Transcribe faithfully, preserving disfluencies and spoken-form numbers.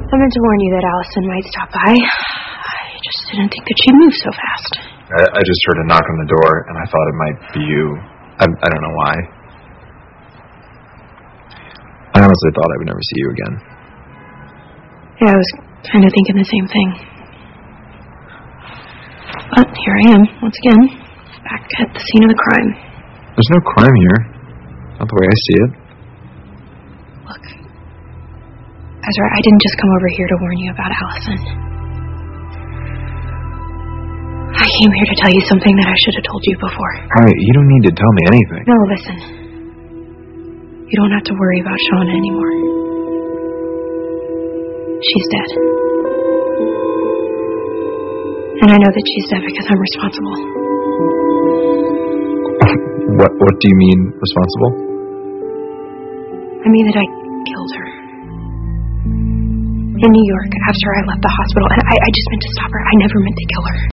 I meant to warn you that Allison might stop by. I just didn't think that she'd move so fast. I, I just heard a knock on the door, and I thought it might be you. I, I don't know why. I honestly thought I would never see you again. Yeah, I was kind of thinking the same thing. But here I am, once again, back at the scene of the crime. There's no crime here. Not the way I see it. Look, Ezra, I didn't just come over here to warn you about Allison. I came here to tell you something that I should have told you before. Alright, you don't need to tell me anything. No, listen. You don't have to worry about Shauna anymore. She's dead. And I know that she's dead because I'm responsible. What What do you mean, responsible? I mean that I killed her. In New York, after I left the hospital. And I, I just meant to stop her. I never meant to kill her.